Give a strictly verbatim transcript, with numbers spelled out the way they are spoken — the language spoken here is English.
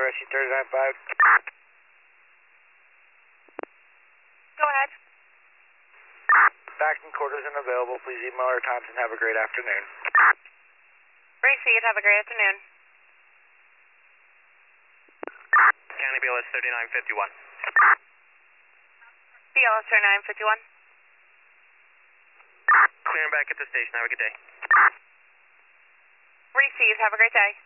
Rescue thirty-nine five. Go ahead. Back in quarters and available. Please email our times and have a great afternoon. Receive. Have a great afternoon. County B L S thirty-nine fifty-one. B L S thirty-nine fifty-one. Clearing back at the station. Have a good day. Receive. Have a great day.